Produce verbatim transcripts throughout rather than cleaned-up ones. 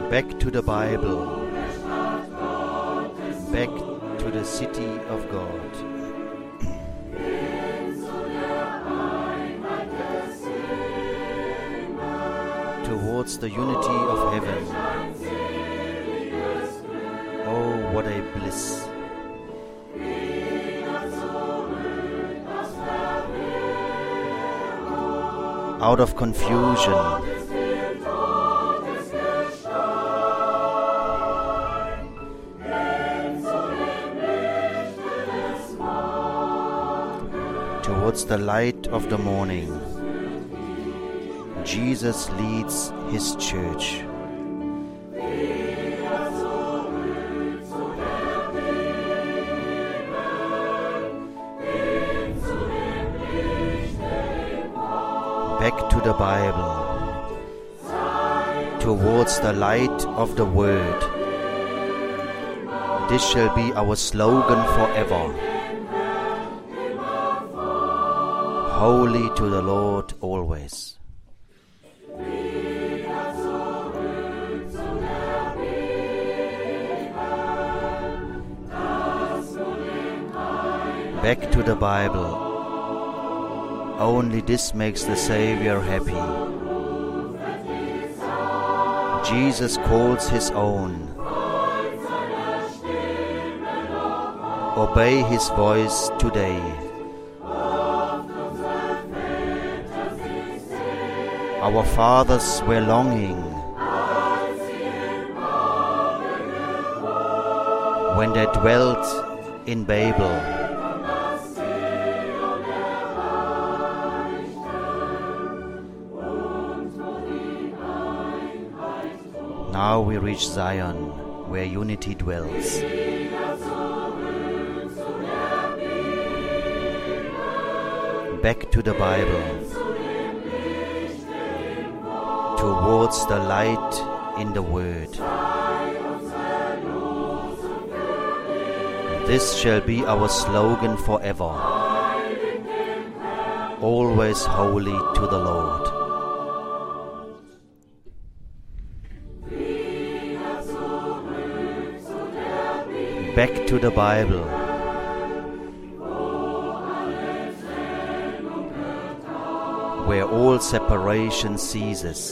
Back to the Bible. Back to the city of God. Towards the unity of heaven. Oh, what a bliss. Out of confusion, towards the light of the morning, Jesus leads his church. Back to the Bible, towards the light of the Word. This shall be our slogan forever. Holy to the Lord always. Back to the Bible. Only this makes the Savior happy. Jesus calls his own. Obey his voice today. Our fathers were longing when they dwelt in Babel. Now we reach Zion, where unity dwells. Back to the Bible, towards the light in the Word. This shall be our slogan forever. Always holy to the Lord. Back to the Bible. Where all separation ceases.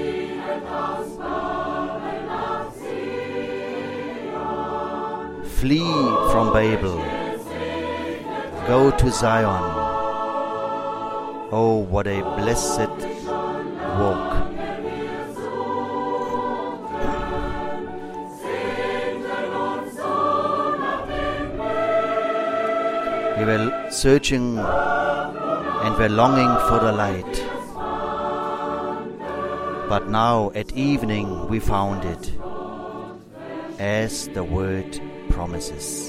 Flee from Babel. Go to Zion. Oh, what a blessed walk. We were searching and were longing for the light. But now at evening we found it, as the Word promises.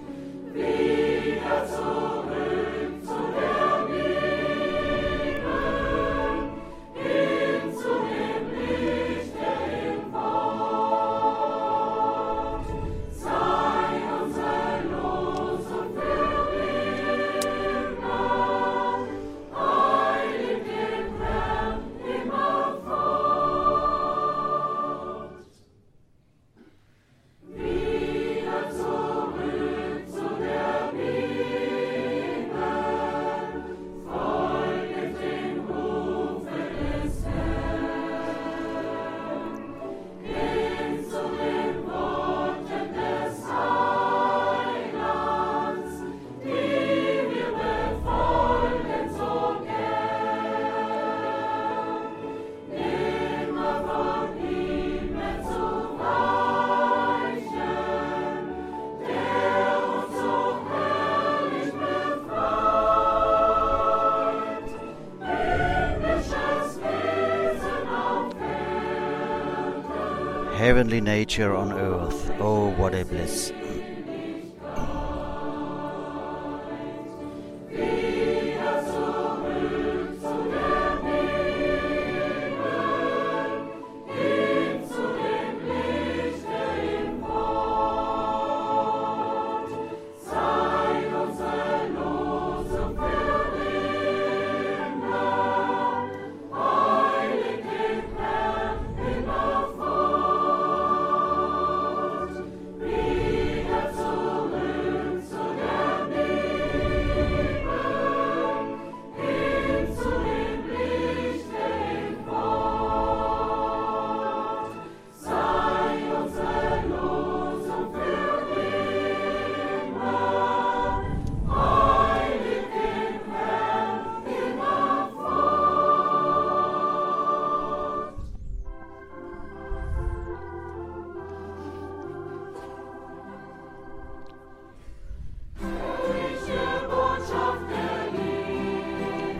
Heavenly nature on earth, oh what a bliss.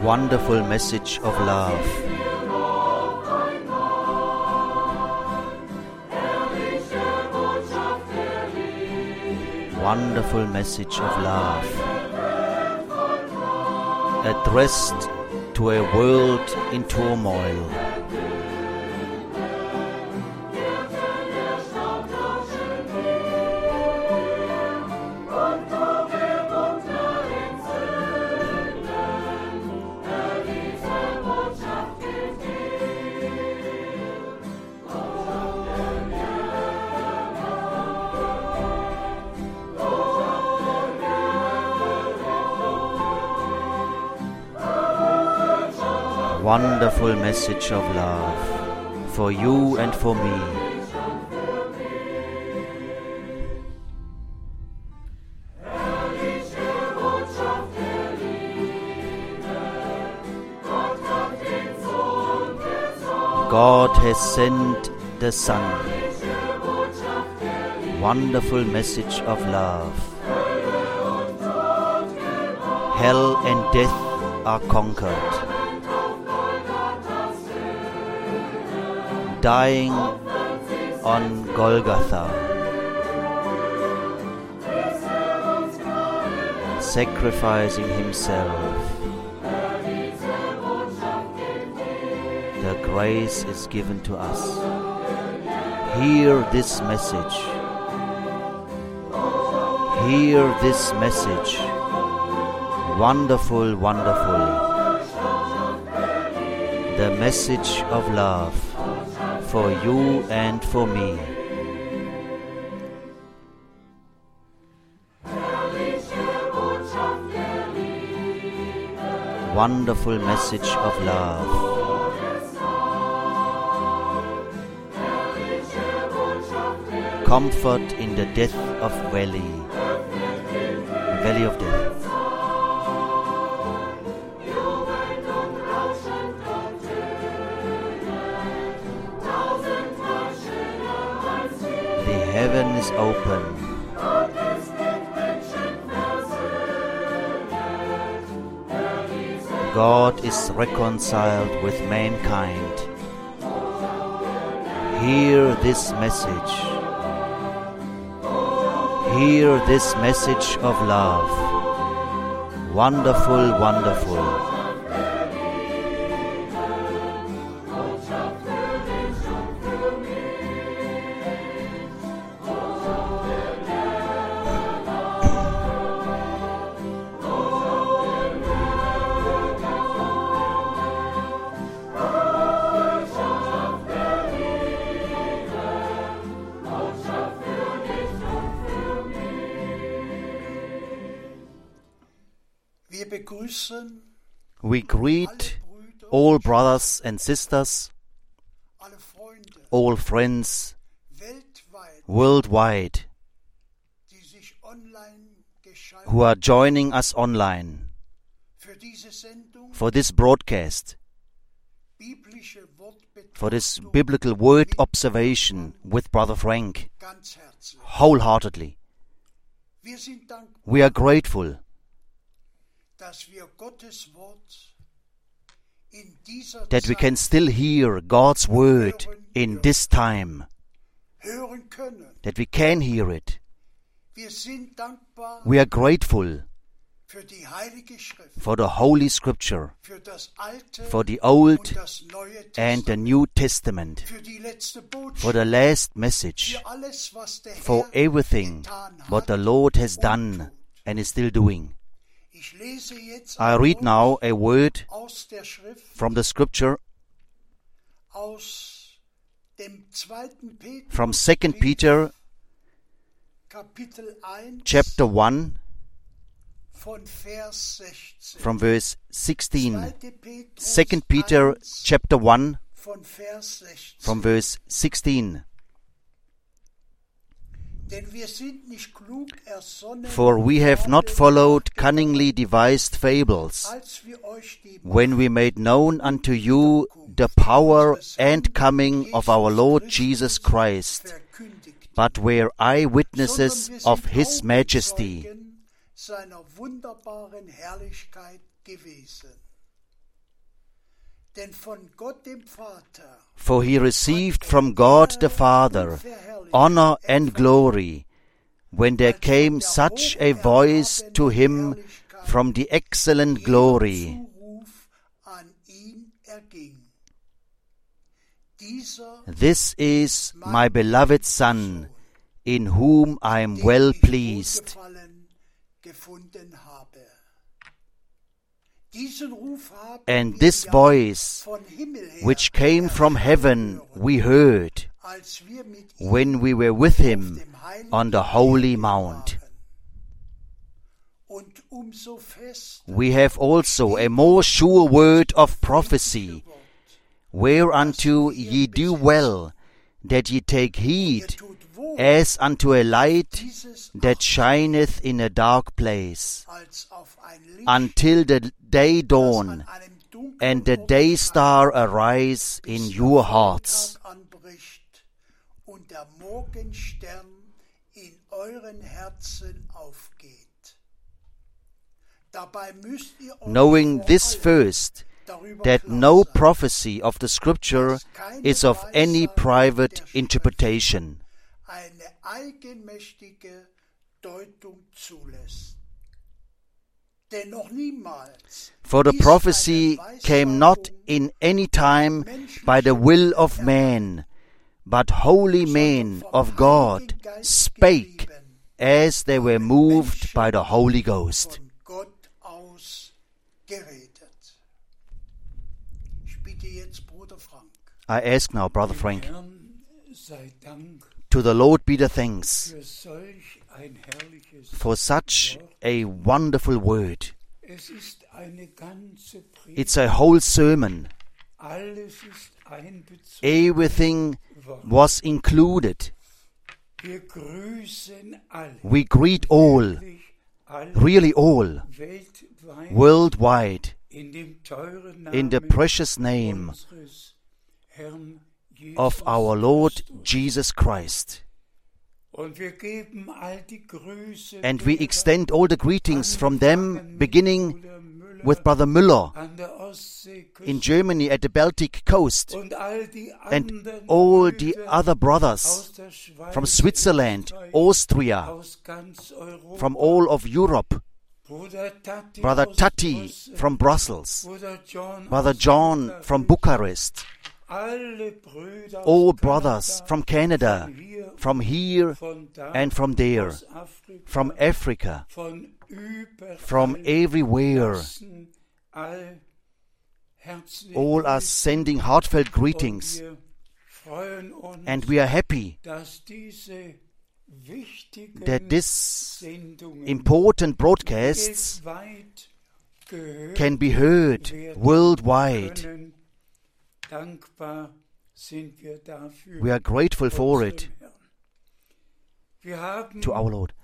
Wonderful message of love. Wonderful message of love. Addressed to a world in turmoil. Wonderful message of love for you and for me. God has sent the Son. Wonderful message of love. Hell and death are conquered. Dying on Golgotha, sacrificing himself, the grace is given to us. Hear this message. Hear this message. Wonderful, wonderful. The message of love for you and for me. Wonderful message of love. Comfort in the death of valley, valley of death. Heaven is open. God is reconciled with mankind. Hear this message. Hear this message of love. Wonderful, wonderful. We greet all brothers and sisters, all friends worldwide who are joining us online for this broadcast, for this biblical word observation with Brother Frank, wholeheartedly. We are grateful that we can still hear God's word in this time, that we can hear it. We are grateful for the Holy Scripture, for the Old and the New Testament, for the last message, for everything what the Lord has done and is still doing. I read now a word from the Scripture, from Second Peter chapter one, from verse sixteen. Second Peter chapter one, from verse sixteen. For we have not followed cunningly devised fables, when we made known unto you the power and coming of our Lord Jesus Christ, but were eyewitnesses of His majesty. For he received from God the Father honor and glory, when there came such a voice to him from the excellent glory. This is my beloved Son, in whom I am well pleased. And this voice, which came from heaven, we heard when we were with him on the holy mount. We have also a more sure word of prophecy, whereunto ye do well that ye take heed, as unto a light that shineth in a dark place, until the day dawn, and the day star arise in your hearts. Knowing this first, that no prophecy of the Scripture is of any private interpretation. For the prophecy came not in any time by the will of man, but holy men of God spake as they were moved by the Holy Ghost. I ask now, Brother Frank, to the Lord be the thanks for such a wonderful word. It's a whole sermon. Everything was included. We greet all, really all, worldwide, in the precious name of our Lord Jesus Christ. And we extend all the greetings from them, beginning with Brother Müller in Germany at the Baltic coast, and all the other brothers from Switzerland, Austria, from all of Europe, Brother Tati from Brussels, Brother John from Bucharest, all brothers from Canada, from here and from there, from Africa, from everywhere. All are sending heartfelt greetings, and we are happy that this important broadcasts can be heard worldwide. We are grateful for it to our Lord.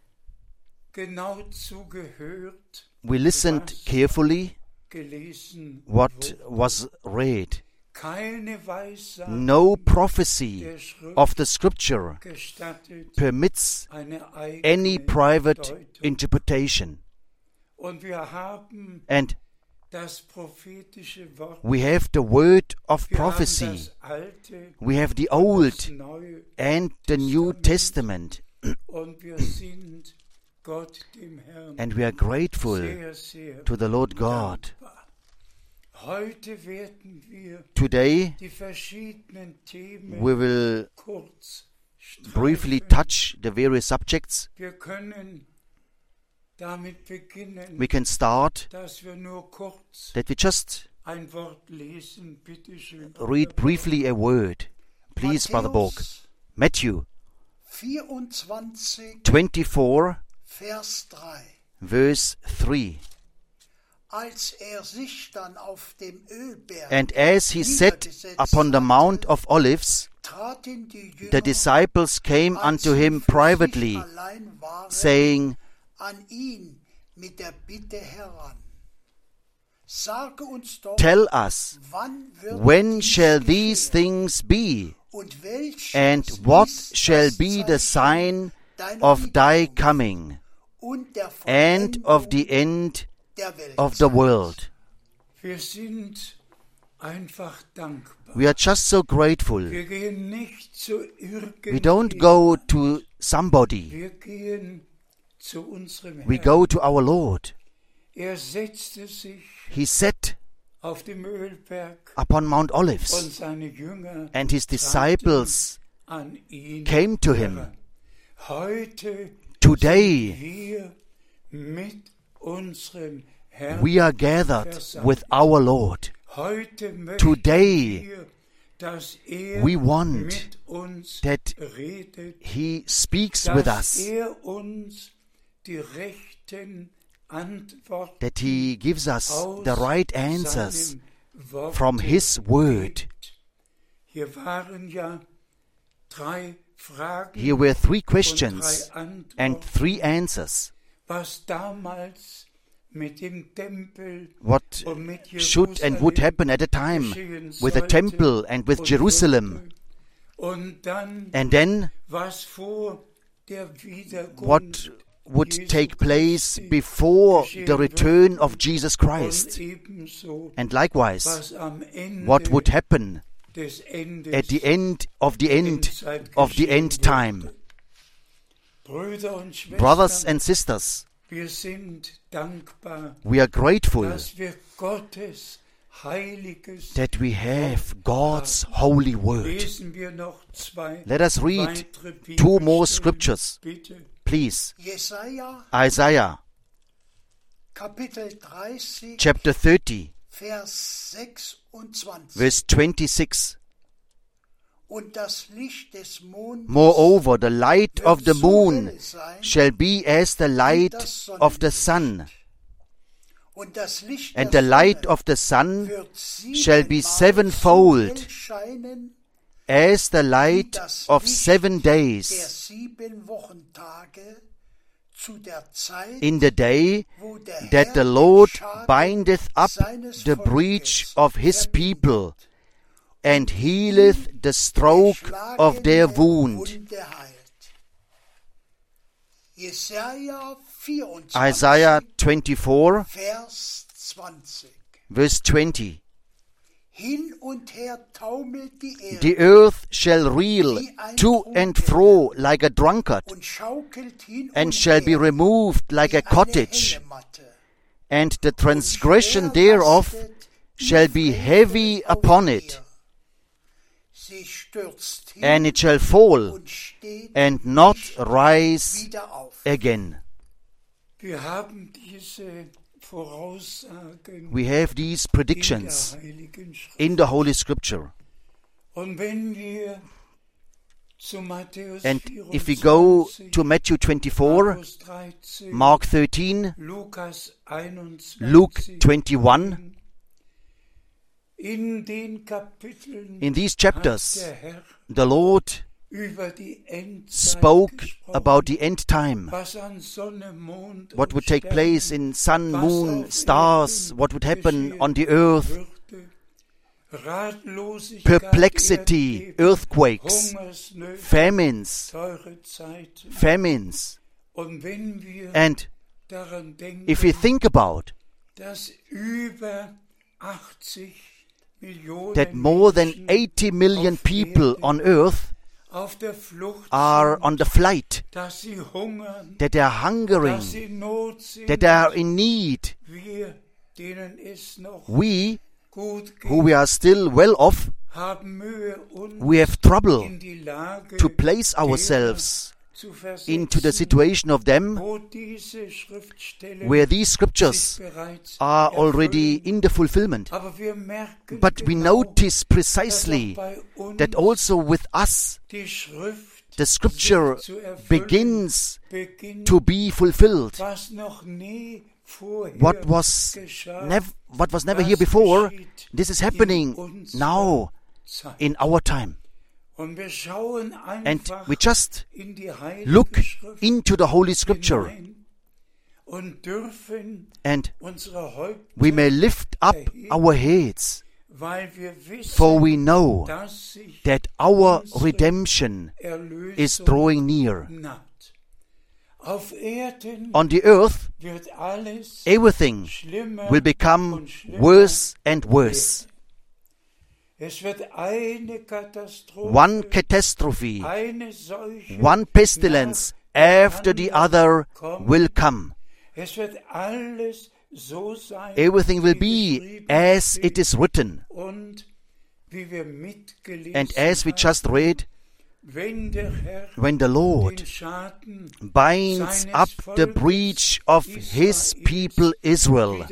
We listened carefully what was read. No prophecy of the Scripture permits any private interpretation. And we have the word of prophecy. We have the Old and the New Testament. And we are grateful to the Lord God. Today we will briefly touch the various subjects. We can start that we just read briefly a word. Please, Brother Borg. Matthew twenty-four, verse three. And as he sat upon the Mount of Olives, the disciples came unto him privately, saying, Tell us, when shall these things be, and what shall be the sign of thy coming, and of the end of the world? We are just so grateful. We don't go to somebody. We go to our Lord. He sat upon Mount Olives, and his disciples came to him. Today, we are gathered with our Lord. Today, we want that he speaks with us, that he gives us the right answers from his word. Here were three questions and three answers. What should and would happen at a time with the temple and with Jerusalem? And then, what would take place before the return of Jesus Christ? And likewise, what would happen at the end of the end of the end time? Brothers and sisters, we are grateful that we have God's holy word. Let us read two more scriptures, please. Isaiah chapter thirty, verse twenty-six. Moreover, the light of the moon shall be as the light of the sun, and the light of the sun shall be sevenfold, as the light of seven days, in the day that the Lord bindeth up the breach of his people, and healeth the stroke of their wound. Isaiah twenty-four, verse twenty. The earth shall reel to and fro like a drunkard, and shall be removed like a cottage, and the transgression thereof shall be heavy upon it. And it shall fall and not rise again. We have these predictions in the Holy Scripture. And if we go to Matthew twenty-four, Mark thirteen, Luke twenty-one, in these chapters, the Lord spoke about the end time, what would take place in sun, moon, stars, what would happen on the earth, perplexity, earthquakes, famines, famines. And if we think about that more than eighty million people on earth are on the flight, that they are hungering, that they are in need. We, who we are still well off, we have trouble to place ourselves into the situation of them where these scriptures are already in the fulfillment. But we notice precisely that also with us the scripture begins to be fulfilled. What was, nev- what was never here before, this is happening now in our time. And we just look into the Holy Scripture, and we may lift up our heads, for we know that our redemption is drawing near. On the earth, everything will become worse and worse. One catastrophe, one pestilence after the other will come. Everything will be as it is written. And as we just read, when the Lord binds up the breach of His people Israel,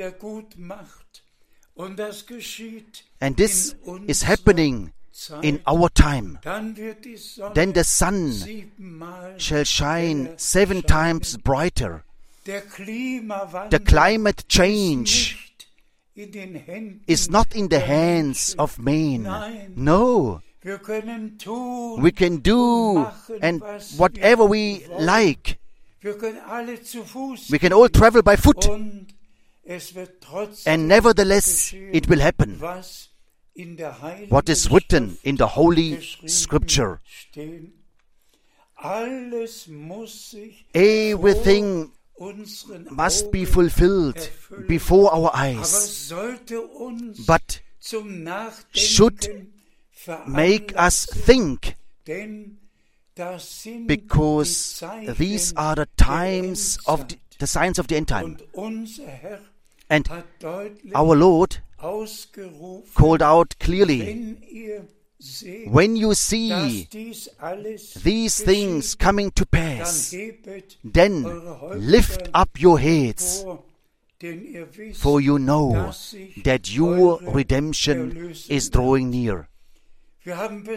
and this is happening in our time, then the sun shall shine seven times brighter. The climate change is not in the hands of man. No. We can do and whatever we like. We can all travel by foot. And nevertheless, it will happen. What is written in the Holy Scripture. Everything must be fulfilled before our eyes, but should make us think, because these are the times of the, the signs of the end time. And our Lord called out clearly, when you see these things coming to pass, then lift up your heads, for you know that your redemption is drawing near. We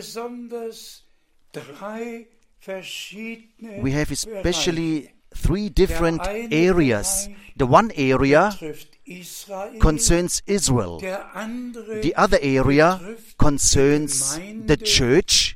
have especially three different areas. The one area concerns Israel. The other area concerns the church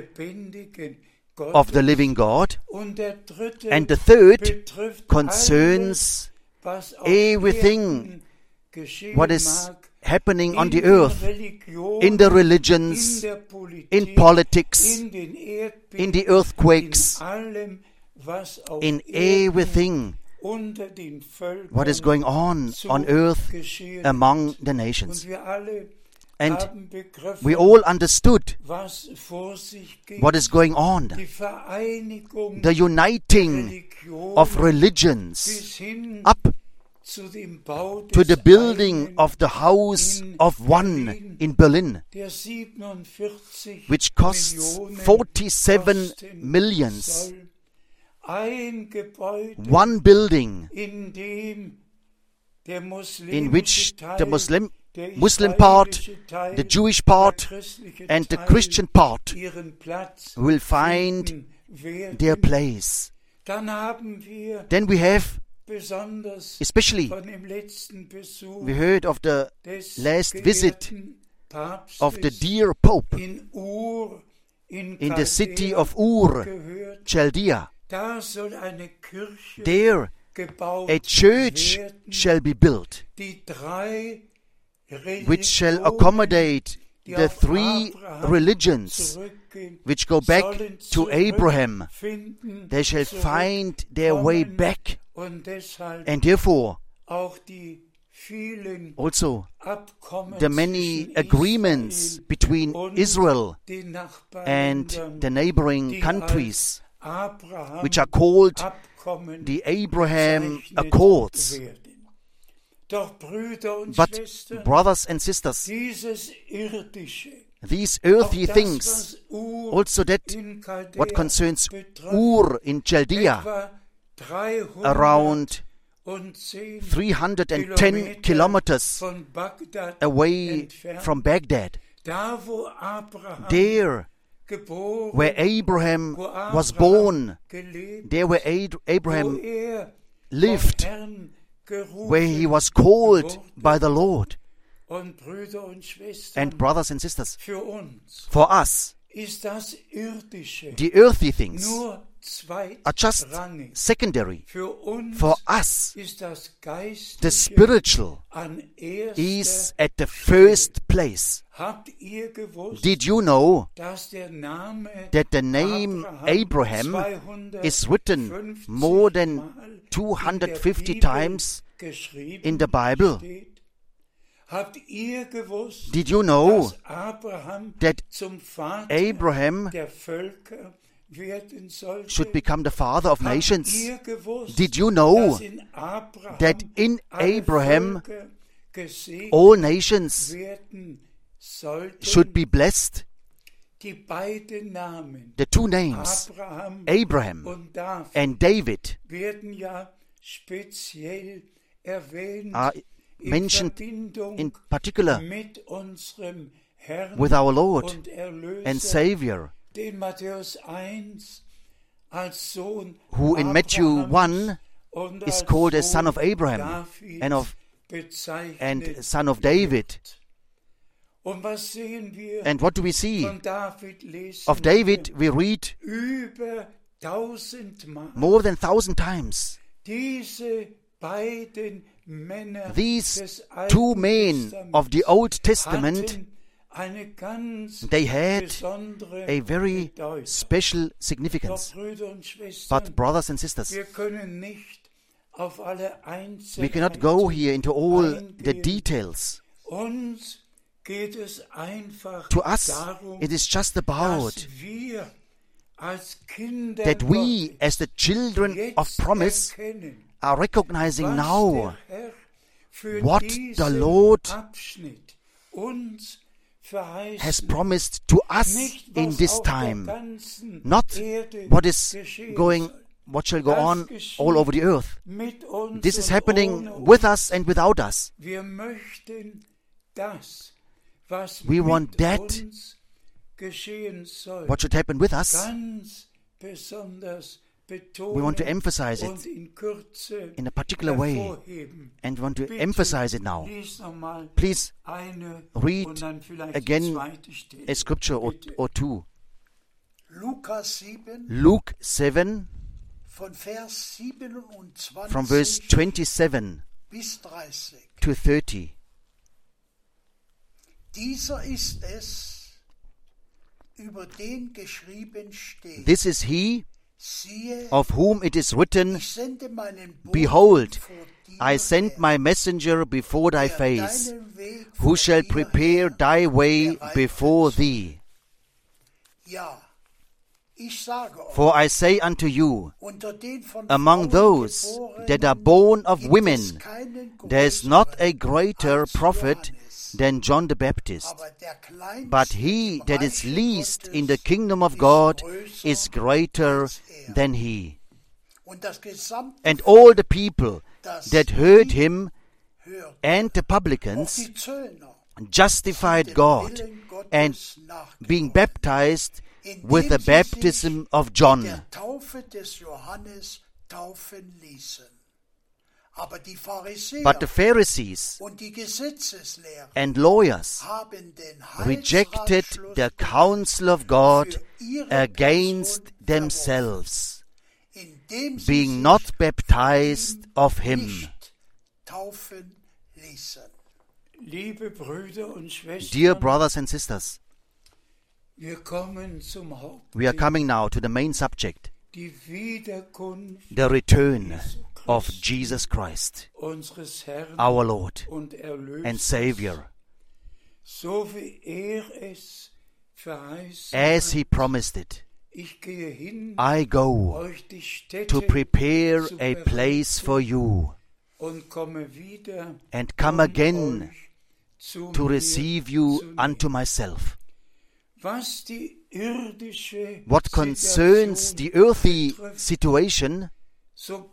of the living God. And the third concerns everything what is happening on the earth, in the religions, in politics, in the earthquakes, in everything what is going on on earth among the nations. And we all understood what is going on. The uniting of religions up to the building of the House of One in Berlin, which costs forty-seven millions. One building in which the Muslim, Muslim part, the Jewish part, and the Christian part will find their place. Then we have, especially, we heard of the last visit of the dear Pope in the city of Ur, Chaldea. There a church shall be built, which shall accommodate the three religions which go back to Abraham. They shall find their way back, and therefore also the many agreements between Israel and the neighboring countries, which are called the Abraham Accords. But, brothers and sisters, these earthly things, also that what concerns Ur in Chaldea, around three hundred ten kilometers away from Baghdad, there where Abraham was born, there where Abraham lived, where he was called by the Lord. And brothers and sisters, for us, the earthly things are just secondary. For us, the spiritual is at the first place. Did you know that the name Abraham is written more than two hundred fifty times in the Bible? Did you know that Abraham should become the father of nations? Did you know that in Abraham all nations should be blessed? The two names, Abraham and David, are mentioned in particular with our Lord and Savior, who in Matthew one is called as son of Abraham and of and son of David. And what do we see? Of David we read more than a thousand times. These two men of the Old Testament, they had a very special significance. But brothers and sisters, we cannot go here into all the details. To us, it is just about that we, as the children of promise, are recognizing now what the Lord has promised to us in this time, not what is going, what shall go on all over the earth. This is happening with us and without us. We want that, what should happen with us. We want to emphasize it in a particular way, and want to emphasize it now. Please read again a scripture or, or two. Luke seven, from verse twenty-seven to thirty. This is he of whom it is written, Behold, I send my messenger before thy face, who shall prepare thy way before thee. For I say unto you, among those that are born of women, there is not a greater prophet than John the Baptist. But he that is least in the kingdom of God is greater than he. And all the people that heard him and the publicans justified God, and being baptized with the baptism of John. But the Pharisees and lawyers rejected the counsel of God against themselves, being not baptized of him. Dear brothers and sisters, we are coming now to the main subject, the return of Jesus Christ, our Lord and Savior. As He promised it, I go to prepare a place for you and come again to receive you unto myself. What concerns the earthly situation, so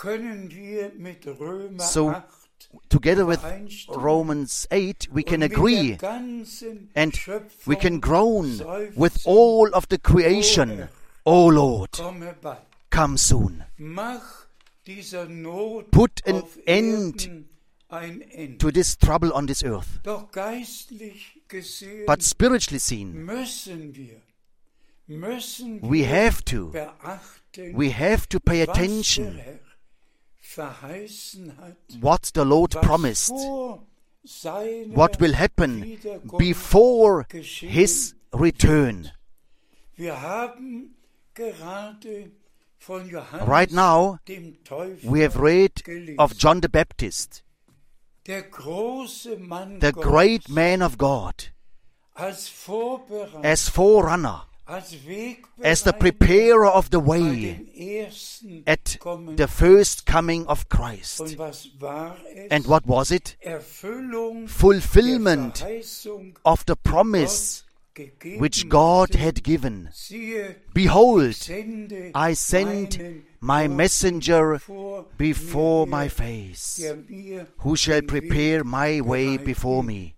together with Romans eight, we can agree and we can groan with all of the creation, O Lord, come soon. Put an end to this trouble on this earth. But spiritually seen, we have to, we have to pay attention what the Lord promised, what will happen before His return. Right now, we have read of John the Baptist. the great man of God, as forerunner, as the preparer of the way at the first coming of Christ. And what was it? Fulfillment of the promise which God had given. Behold, I send my messenger before my face, who shall prepare my way before me.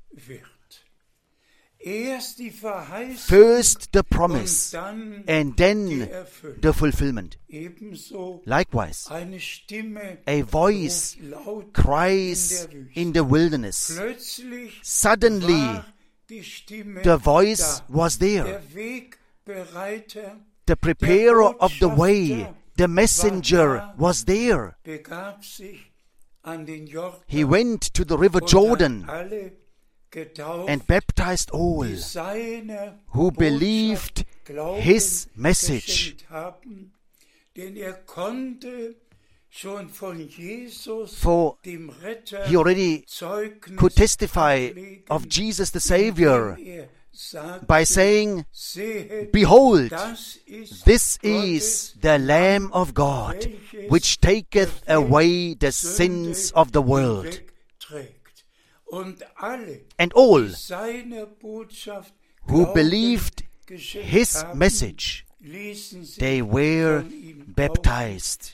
First the promise, and then the fulfillment. Likewise, a voice cries in the wilderness. Suddenly, the voice was there. The preparer of the way, the messenger, was there. He went to the river Jordan and baptized all who believed his message. For he already could testify of Jesus the Savior by saying, Behold, this is the Lamb of God, which taketh away the sins of the world. And all who believed his message, they were baptized.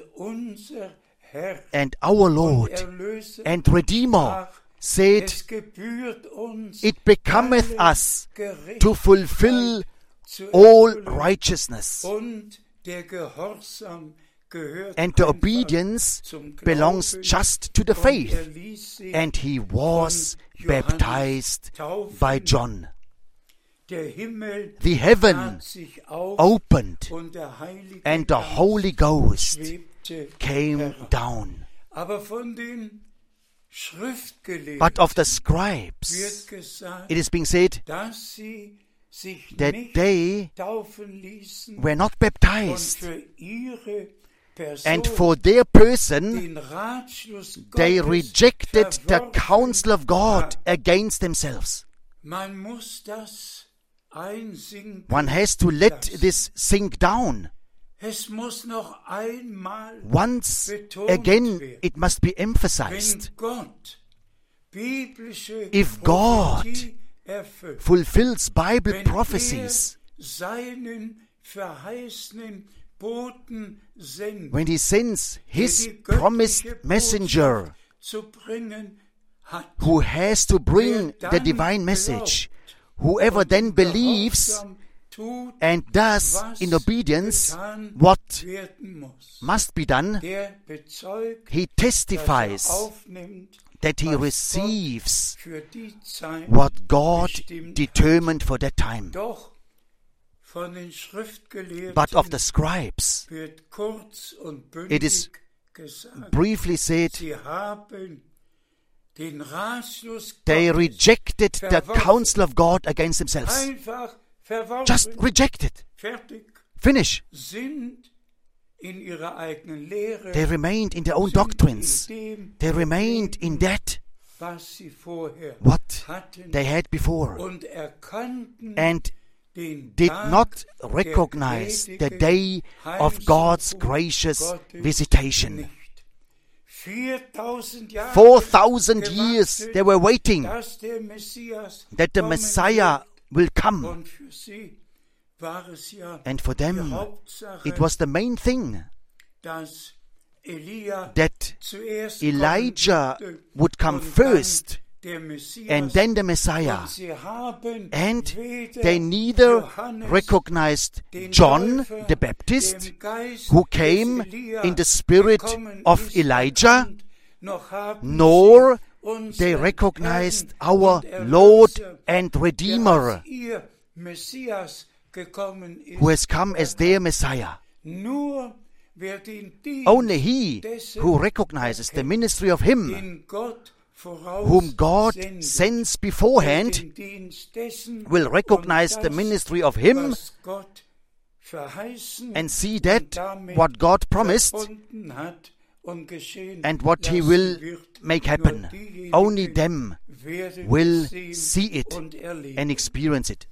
And our Lord and Redeemer said, It becometh us to fulfill all righteousness. And the obedience belongs just to the faith. And he was baptized by John. The heaven opened, and the Holy Ghost came down. But of the scribes, it is being said that they were not baptized. And for their person, they rejected the counsel of God against themselves. One has to let this sink down. Once again, it must be emphasized. If God fulfills Bible prophecies, when he sends his promised messenger, who has to bring the divine message, whoever then believes and does in obedience what must be done, he testifies that he receives what God determined for that time. But of the scribes, it is briefly said, they rejected the counsel of God against themselves. Just reject it. Finish. They remained in their own doctrines. They remained in that what they had before, and did not recognize the day of God's gracious visitation. Four thousand years they were waiting that the Messiah will come. And for them, it was the main thing that Elijah would come first, and then the Messiah. And they neither recognized John the Baptist, who came in the spirit of Elijah, nor they recognized our Lord and Redeemer, who has come as their Messiah. Only he who recognizes the ministry of him whom God sends beforehand will recognize the ministry of him and see that what God promised and what He will make happen. Only them will see it and experience it.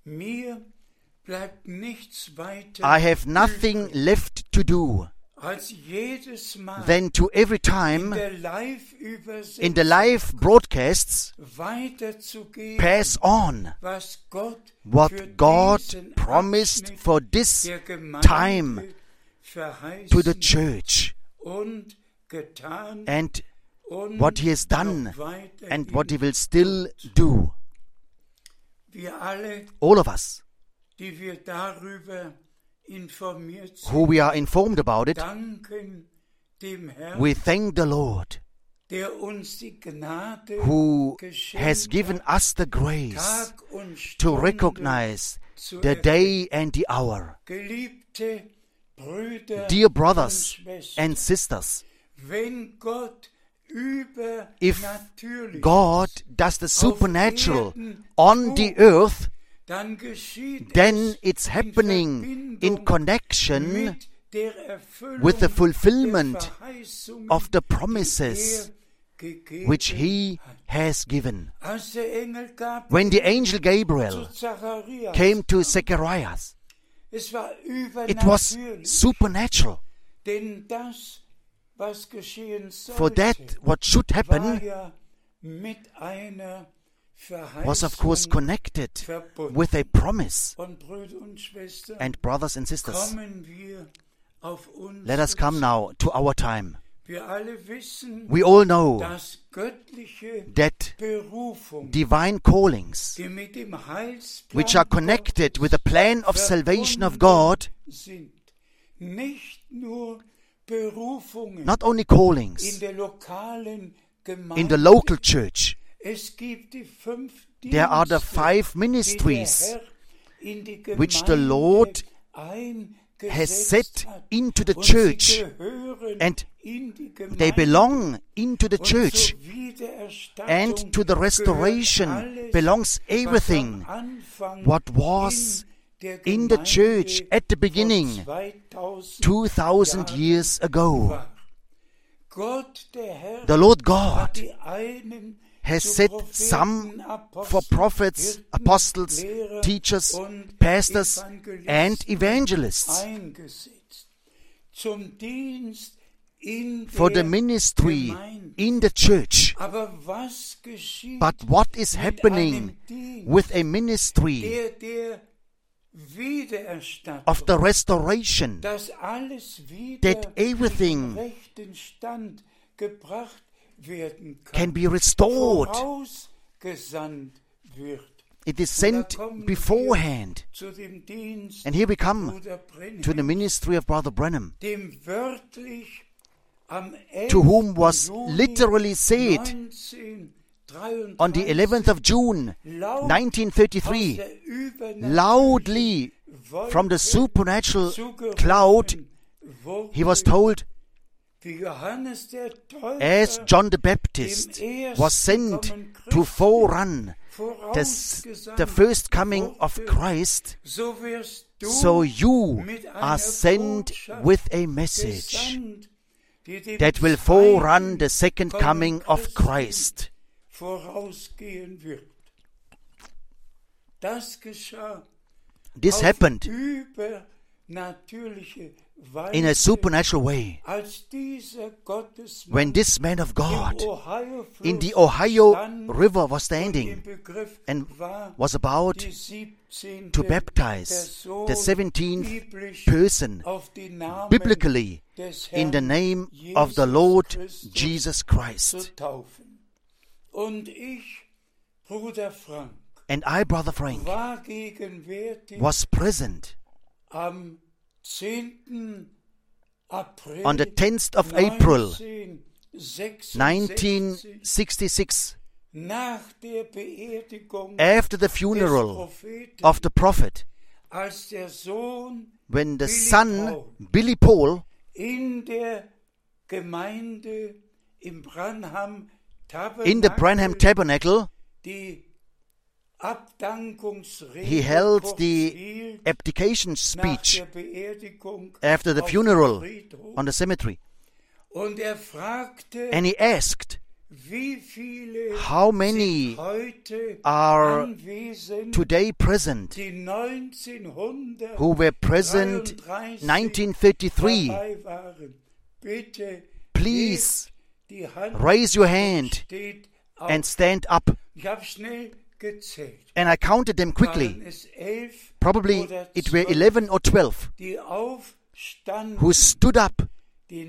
I have nothing left to do than to every time in the live broadcasts pass on what God promised for this time to the church, and what He has done and what He will still do. All of us who we are informed about it, we thank the Lord who has given us the grace to recognize the day and the hour. Dear brothers and sisters, if God does the supernatural on the earth, then it's happening in connection with the fulfillment of the promises which He has given. When the angel Gabriel came to Zacharias, it was supernatural. For that, what should happen was of course connected with a promise. And brothers and sisters, let us come now to our time. We all know that divine callings, which are connected with the plan of salvation of God, not only callings in the local church, there are the five ministries which the Lord has set into the church, and they belong into the church, and to the restoration belongs everything what was in the church at the beginning two thousand years ago. The Lord God has set some for prophets, apostles, teachers, pastors, and evangelists for the ministry in the church. But what is happening with a ministry of the restoration, that everything can be restored? It is sent beforehand. And here we come to the ministry of Brother Branham, to whom was literally said on the eleventh of June nineteen thirty-three, loudly from the supernatural cloud, he was told, as John the Baptist was sent to forerun the, the first coming of Christ, so you are sent with a message that will forerun the second coming of Christ. This happened in a supernatural way when this man of God in the Ohio River was standing and was about to baptize the seventeenth person biblically in the name of the Lord Jesus Christ. And I, Brother Frank, was present on the tenth of April nineteen sixty-six, after the funeral of the prophet, when the son Billy Paul in the Branham Tabernacle, he held the abdication speech after the funeral on the cemetery. Und er fragte, And he asked, wie viele how many sind heute are anwesend, today present die neunzehnhundertdreiunddreißig who were present nineteen thirty-three? dabei waren. Bitte Please hebt die Hand raise your und hand steht auf. and stand up. Ich habe schnell gezählt. And I counted them quickly. Waren es elf Probably oder it were zwölf, eleven or twelve die aufstanden, who stood up, die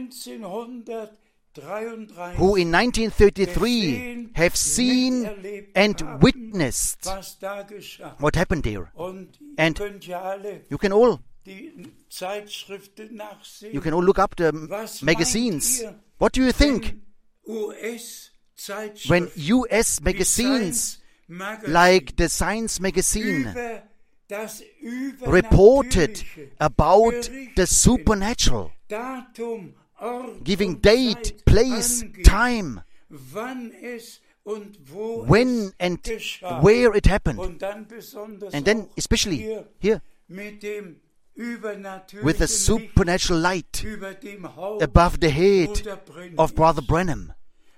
neunzehnhundertdreiunddreißig who in nineteen thirty-three have seen miterlebt and haben, witnessed was da geschah. what happened there. Und ihr And könnt ja alle You can all die Zeitschriften nachsehen. you can all look up the Was magazines. meint ihr, What do you think wenn U S-Zeitschriften, when U S wie magazines Science Magazine like the Science magazine über das reported Übernatürliche about berichten, the supernatural, Datum, Ort giving und date, Zeit place, angeben, time, wann es und wo when es and geschah. where it happened. Und dann besonders And then auch especially hier here mit dem übernatürlichen with the Licht supernatural light über dem Haupt above the head Bruder Brennan of Brother ist. Branham.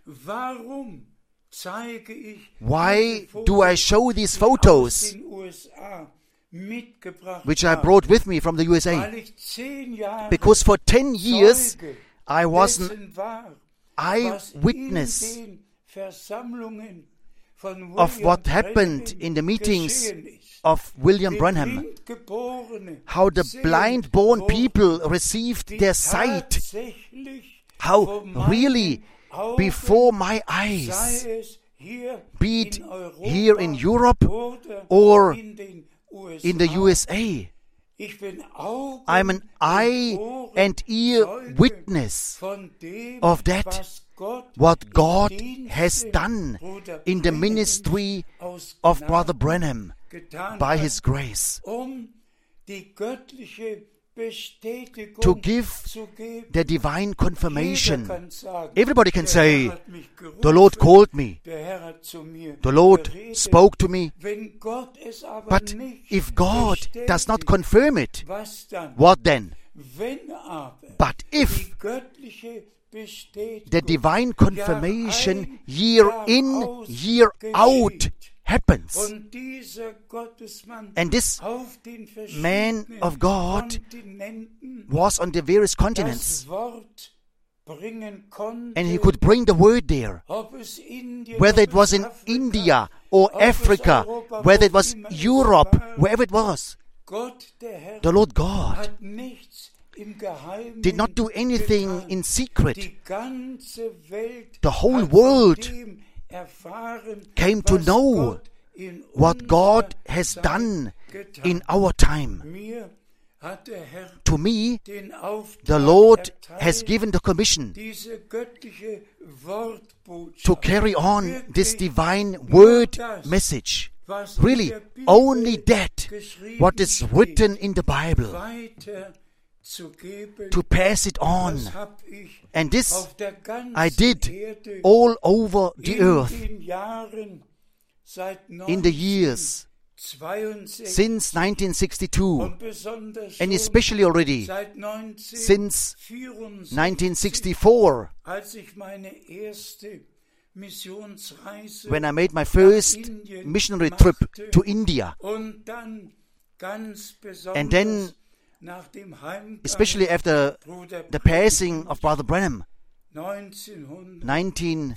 Warum zeige ich Why diese do I Fotos, show these die photos aus den U S A mitgebracht which I habe? brought with me from the U S A? Weil ich zehn Jahre Because for ten years Zeuge I was an dessen war, was eyewitness in den Versammlungen von of William what happened Branham in the meetings geschehen ist. of William Die Branham. Blindgeborene How the sehen blind-born wurden, people received die their sight. tatsächlich How vor meinen really Augen, before my eyes, sei es hier be it in Europa here in Europe oder or in den U S A. in the U S A. Ich bin Augen I'm an und eye Ohren and ear Zeuge witness von dem, of that, was Gott what im God Dienste has done Bruder in the Branham ministry aus of Gnaden Brother Branham getan by hat, His grace, um die göttliche Bestätigung to give zu geben. the divine confirmation. Jeder kann sagen, Everybody can der say, Herr hat mich gerufen, the Lord called me, der Herr hat zu mir the Lord geredet. spoke to me. Wenn Gott es aber But nicht if God bestätigt, does not confirm it, was dann? what then? Wenn aber But if die göttliche Bestätigung the divine confirmation Jahr ein, year Jahr in, aus year out geschieht, happens, und dieser Gottesmann and this auf den man verschiedenen of God Kontinenten was on the various continents, das Wort bringen konnte, and he could bring the word there, ob es Indien, whether ob it was es in Afrika, India or ob es Africa, Europa, whether wo it was immer es Europe, war. wherever it was. Gott, der Herr, The Lord God hat nichts im Geheimen did not do anything getan. in secret. Die ganze Welt The whole hat world von dem erfahren, came to was know Gott in what God unserer has Zeit done getan. in our time. Mir hat der Herr To me, den Auftrag the Lord erteilt, has given the commission diese göttliche Wortbotschaft to carry on this wirklich divine nur word das, message. was in Really, der Bibel only that, geschrieben what is steht, written in the Bible, weiter zu geben. to pass it on. Das hab ich And this auf der ganzen I did Erde all over the in earth den Jahren seit in the years neunzehnhundertzweiundsechzig since nineteen sixty-two, und besonders and schon especially already seit since neunzehnhundertvierundsechzig, nineteen sixty-four, als ich meine erste Missionsreise when I made my nach first Indien missionary trip machte to India, und dann ganz besonders and then nach dem Heimgang especially after Bruder the passing of Brother Branham, neunzehnhundertfünfundsechzig, nineteen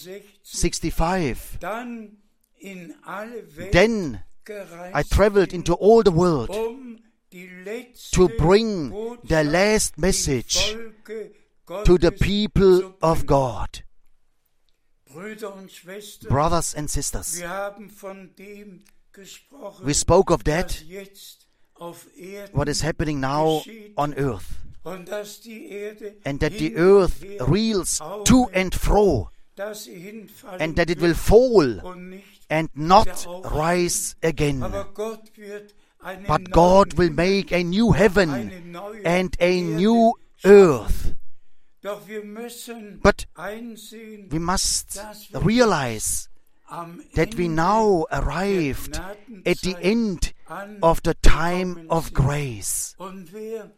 sixty-five, dann in alle Welt then gereist I traveled bin, into all the world um die letzte to bring Botschaft the last dem message Volke to the Gottes people zu of bringen. God. Brüder und Schwestern, Brothers and sisters, wir haben von dem gesprochen, we spoke of was that, jetzt auf Erden what is happening now geschieht, on earth, und dass die Erde and that the hin earth und her reels taumeln, to and fro, dass sie hinfallen and that it will wird fall und nicht and not wieder aufstehen. rise again. Aber Gott wird einen But God will neuen make a new heaven eine neue and a Erde new schaffen. earth. Doch wir müssen But einsehen, we must dass wir realize am that we Ende now der arrived at the Gnadenzeit end of the time of angekommen sind. grace. Und wer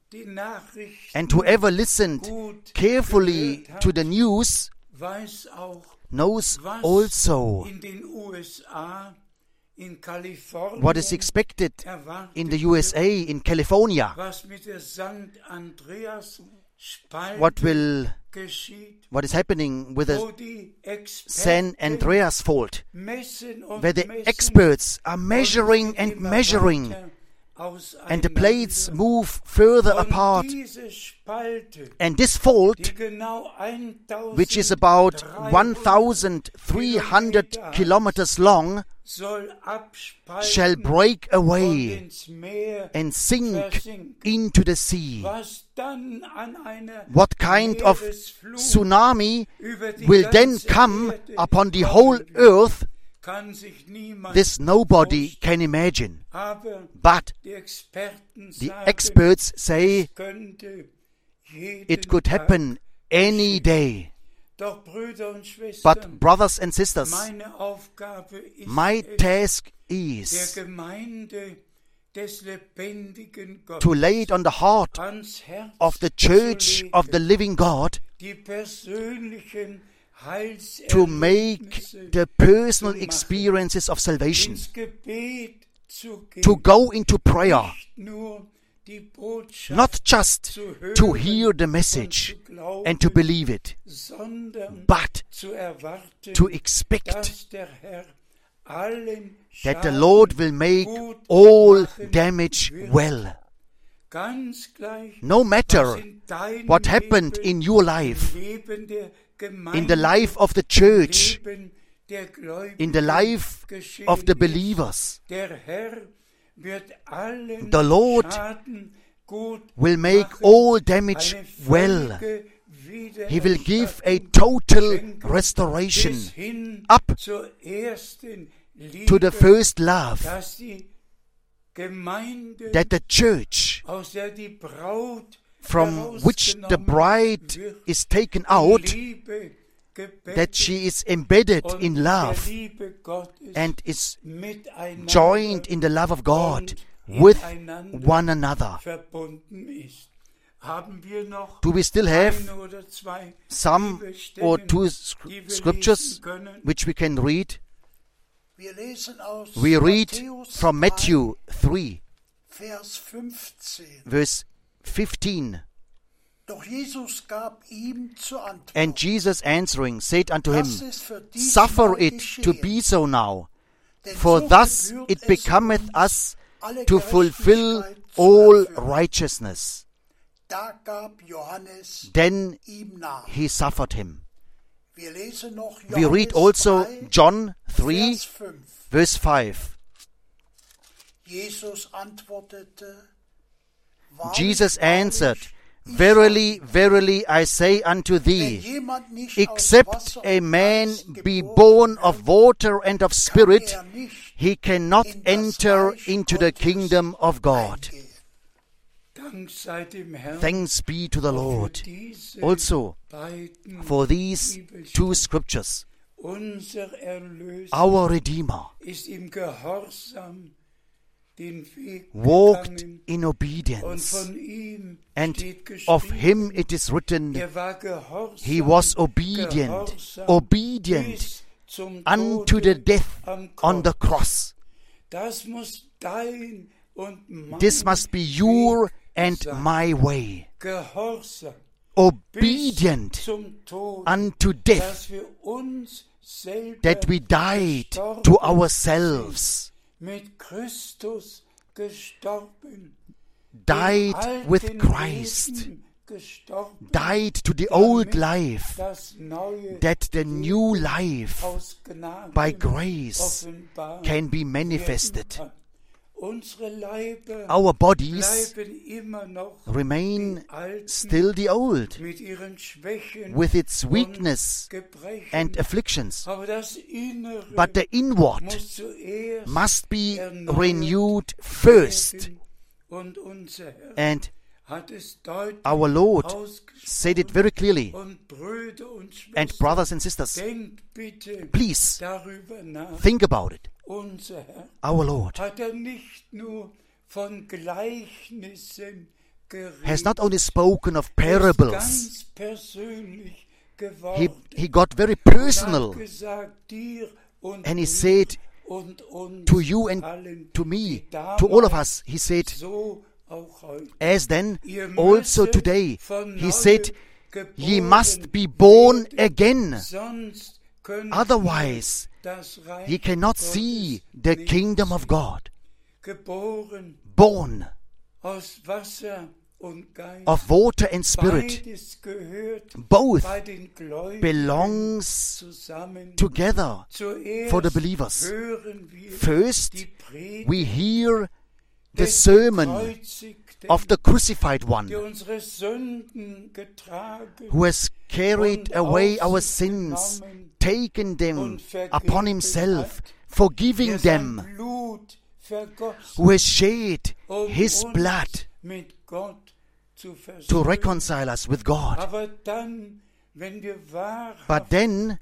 die Nachrichten And whoever listened gut carefully gehört hat, to the news weiß auch, knows was also in den U S A, in Kalifornien what is expected erwartet in the U S A, in California, was mit der Sankt Andreas Spalte what will, geschieht, what is happening with wo the die San Experten Andreas fault, messen und where the messen experts are und measuring sie and immer measuring, weiter and the plates auseinander. move further Und apart. diese Spalte, And this fault, die genau which is about eintausenddreihundert thirteen hundred Kilometer kilometers long, soll abspalten shall break und away ins Meer and sink versinken. into the sea. Was dann an einer What kind of Meeresflut tsunami über die will then ganze come Erde upon the kommen whole wird, earth? kann sich niemand This nobody vorstellen. can imagine. Aber But die Experten the sagen, experts say es könnte jeden it could Tag happen any day. Doch Brüder und Schwestern, But brothers and sisters, meine Aufgabe ist my es, task der is Gemeinde des lebendigen Gottes to lay it on the heart ans Herz of the zu church legen, of the living God die persönlichen to make Heilserlebnisse the personal zu machen, experiences of salvation, ins Gebet zu gehen, to go into prayer, nicht nur die Botschaft not just zu hören to hear the und message zu glauben, and to believe it, sondern but zu erwarten, to expect dass der Herr allen that the Schaden Lord will make gut all machen damage wird. well. Ganz gleich, No was matter in deinem what happened Leben, in your life, im Leben der Gemeinde, in the life of the church, Leben der Gläubigen in the life geschehen of the ist. believers, Der Herr wird allen the Lord Schaden gut will make machen, all damage eine well. völlige He will give a Wiedererschaffung total schenken, restoration bis hin up zur ersten Liebe, to the first love, dass die Gemeinde, that the church aus der die Braut from which the herausgenommen bride wird, is taken in out, Liebe gebettet that she is embedded und in der love Liebe Gottes and is miteinander joined in the love of God und with ineinander one another. verbunden ist. Haben wir noch Do we still have ein oder zwei some Bibelstellen, or two sc- die wir scriptures lesen können? which we can read? Wir lesen aus We read Matthäus from Matthew three, Vers fünfzehn. verse fifteen. Doch Jesus gab ihm zur Antwort: And Jesus answering said unto Lass him, es für diesmal Suffer it to geschehen, be so now, denn for so thus gebührt it es becometh uns, us alle to fulfill Gerechtigkeit zu all erfüllen. righteousness. Da gab Johannes Then ihm nach. he suffered him. Wir lesen noch We read Johannes also drei, John three, Vers fünf. verse five. Jesus antwortete: Wahrlich, Jesus answered, wahrlich, Verily, verily, I say unto wenn thee, jemand nicht aus except Wasser a und man Geist be geboren born wird, of water and of kann spirit, er nicht he cannot in das enter Reich into the Gottes kingdom of God. eingehen. Dank sei dem Herrn Thanks be to the auch für Lord. diese Also, beiden for these two scriptures, Unser Erlöser our Redeemer ist im Gehorsam den Weg walked gegangen in und obedience, von ihm and steht of geschrieben, him it is written, er war gehorsam, he was obedient, gehorsam obedient bis zum unto Tode the death am on the Kreuz. cross. Das muss dein und mein This must be your Weg and sein. my way. Gehorsam Obedient bis zum Tod, unto death, dass wir uns selber that we died gestorben to ourselves, mit Christus gestorben, died dem with alten Christ, Leben gestorben, died to the old damit life, das neue that the new life aus Gnade by grace offenbar can be werden manifested. kann. Unsere Leiber Our bodies bleiben immer noch remain die alten, still the old, mit ihren Schwächen with its und weakness Gebrechen. and afflictions. Aber das Innere But the inward muss zuerst must be erneuert renewed first. werden. Und unser Herr And hat es deutlich our Lord ausgesprochen. said it very clearly. Und Brüder und And Schwestern, brothers and sisters, denkt bitte please darüber nach. think about it. Unser Herr Our Lord hat er nicht nur von Gleichnissen has not only spoken of parables, he, he got very personal, and he said to you and to me, to all of us, he said, as then also today, he said, ye must be born again, otherwise ye cannot see the kingdom of God. Born of water and spirit, both belongs together for the believers. First, we hear the sermon of the crucified one, who has carried away our sins, taken them upon himself, forgiving them, who has shed his blood to reconcile us with God. But then,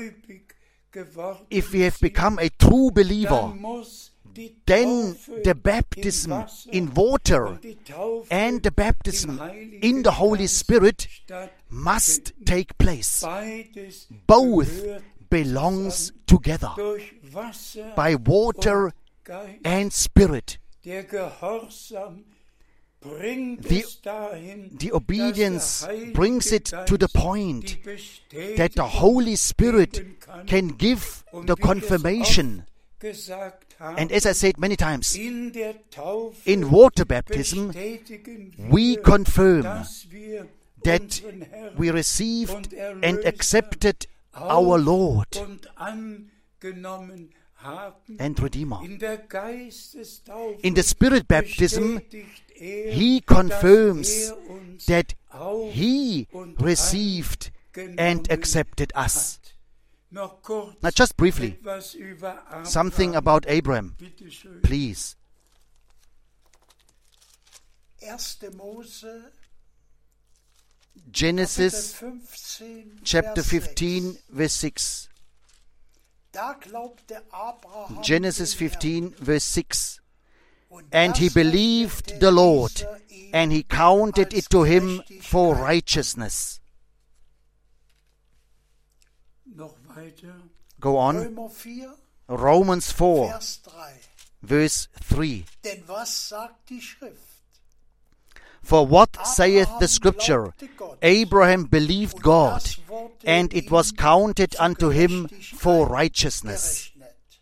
if we have become a true believer, then the baptism in water and the baptism in the Holy Spirit must take place. Both belongs together by water and spirit. The, the obedience brings it to the point that the Holy Spirit can give the confirmation. And as I said many times, in water baptism, we confirm that we received and accepted our Lord and Redeemer. In the Spirit baptism, He confirms that He received and accepted us. Now, just briefly, something about Abraham, please. Genesis chapter fifteen, verse six. Genesis fifteen, verse six. And he believed the Lord, and he counted it to him for righteousness. Go on. Romans four, verse three. For what saith the Scripture? Abraham believed God, and it was counted unto him for righteousness.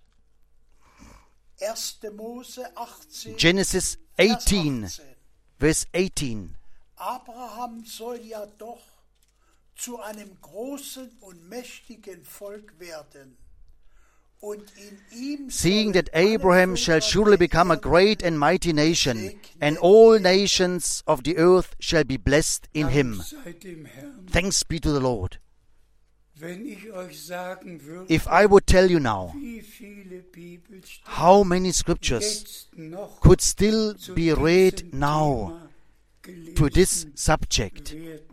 Genesis eighteen, verse eighteen. Abraham soll ja doch zu einem großen und mächtigen Volk werden. Seeing that Abraham shall surely become a great and mighty nation, and all nations of the earth shall be blessed in him. Thanks be to the Lord. If I would tell you now how many scriptures could still be read now to this subject,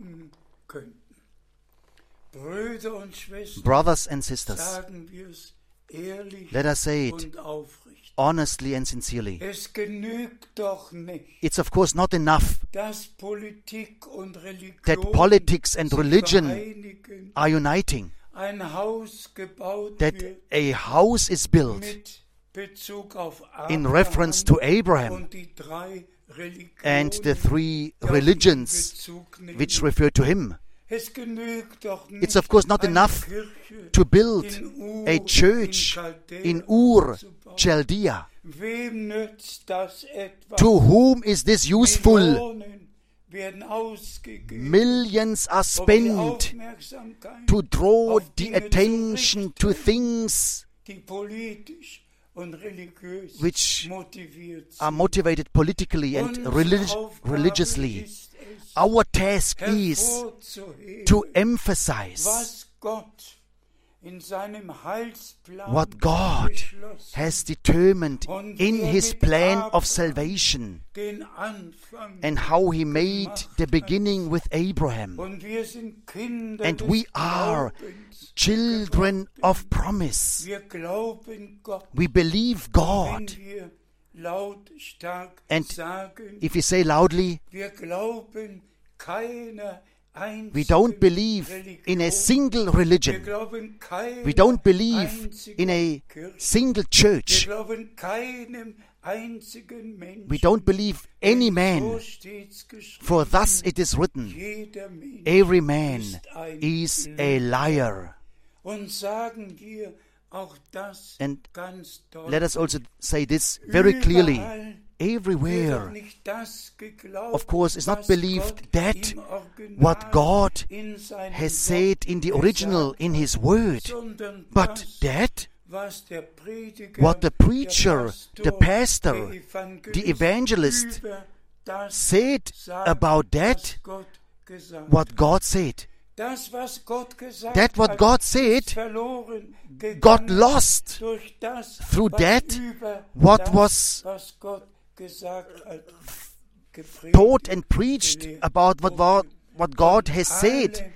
brothers and sisters, let us say it honestly and sincerely. It's of course not enough that politics and religion are uniting, that a house is built in reference to Abraham and the three religions which refer to him. It's of course not enough to build a church in Ur, Chaldea. To whom is this useful? Millions are spent to draw the attention to things which are motivated politically and relig- religiously. Our task is to emphasize what God has determined in His plan of salvation and how He made the beginning with Abraham. And we are children of promise. We believe God And if we say loudly, we don't believe in a single religion. We don't believe in a single church. We don't believe any man, for thus it is written, every man is a liar. And let us also say this very clearly. Everywhere, of course, is not believed that what God has said in the original, in His Word, but that what the preacher, the pastor, the evangelist said about that, what God said. That what God said got lost through that what was taught and preached about what, what, what God has said.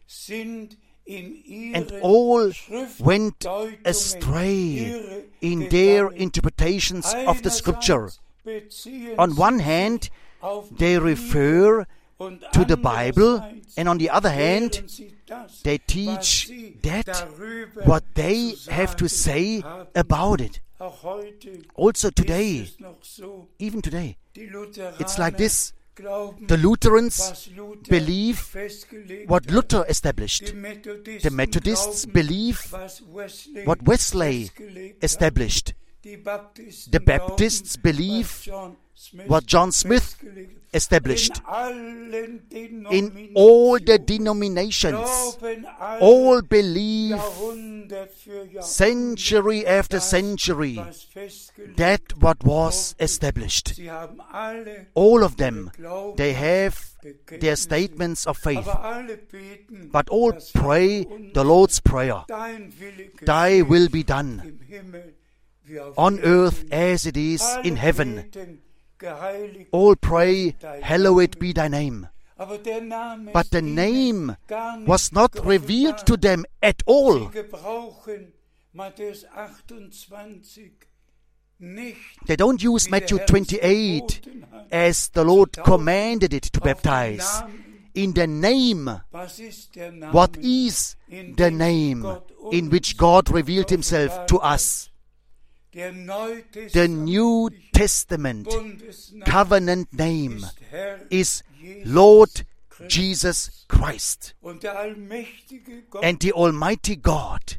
And all went astray in their interpretations of the Scripture. On one hand, they refer to the Bible, and on the other hand, they teach that what they have to say about it. Also today, even today, it's like this. The Lutherans believe what Luther established. The Methodists believe what Wesley established. The Baptists believe what John Smith established. In all the denominations, all believe century after century that what was established. All of them, they have their statements of faith, but all pray the Lord's Prayer. Thy will be done on earth as it is in heaven. All pray, hallowed be thy name. But the name was not revealed to them at all. They don't use Matthew twenty-eight as the Lord commanded it to baptize. In the name, what is the name in which God revealed Himself to us? The New Testament covenant name is Lord Jesus Christ. And the Almighty God,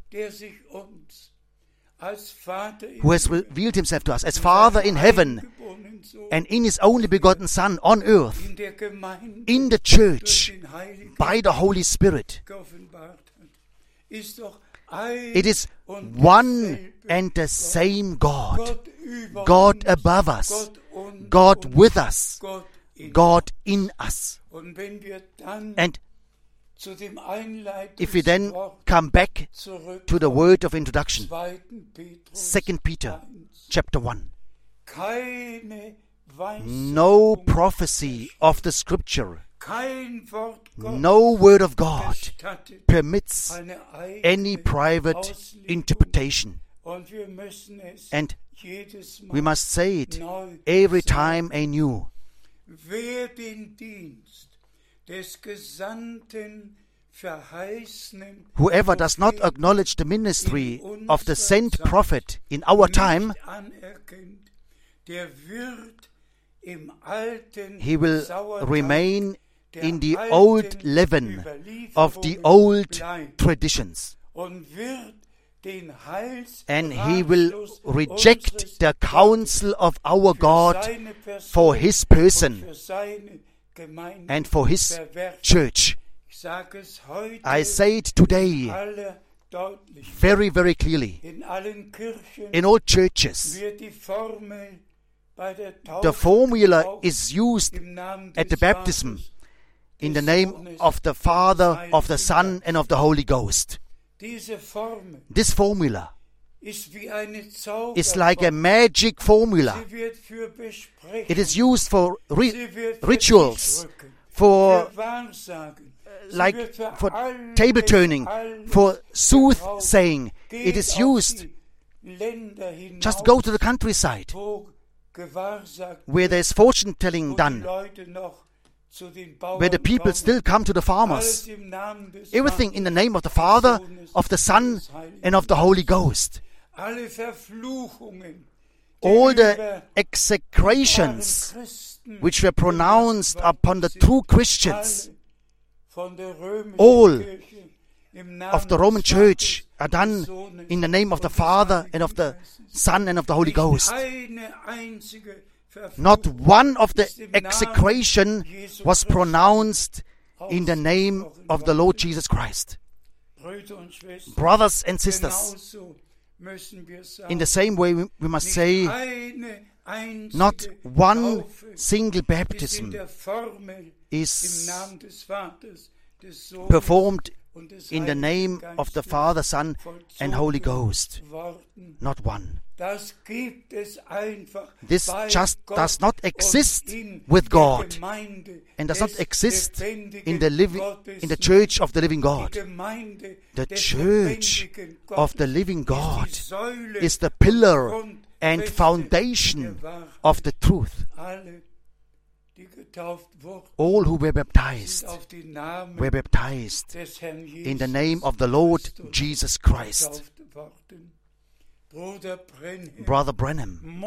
who has revealed Himself to us as Father in heaven and in His only begotten Son on earth, in the church, by the Holy Spirit. It is one and the same God. God above us, God with us, God in us. And if we then come back to the word of introduction, Second Peter chapter one. No prophecy of the Scripture, no word of God permits any private interpretation. And we must say it every time anew. Whoever does not acknowledge the ministry of the sent prophet in our time, he will remain in the old leaven of the old traditions. And he will reject the counsel of our God for His person and for His church. I say it today very, very clearly. In all churches, the formula is used at the baptism in the name of the Father, of the Son, and of the Holy Ghost. This formula is like a magic formula. It is used for ri- rituals, for like for table turning, for soothsaying. It is used. Just go to the countryside where there's fortune telling done, where the people still come to the farmers. Everything in the name of the Father, of the Son, and of the Holy Ghost. All the execrations which were pronounced upon the true Christians, all of the Roman Church are done in the name of the Father and of the Son and of the Holy Ghost. Not one of the execration was pronounced in the name of the Lord Jesus Christ. Brothers and sisters, in the same way we, we must say, not one single baptism is performed in the name of the Father, Son, and Holy Ghost. Not one. This just does not exist with God and does not exist in the living, in the church of the living God. The church of the living God is the pillar and foundation of the truth. All who were baptized were baptized in the name of the Lord Jesus Christ. Brother Branham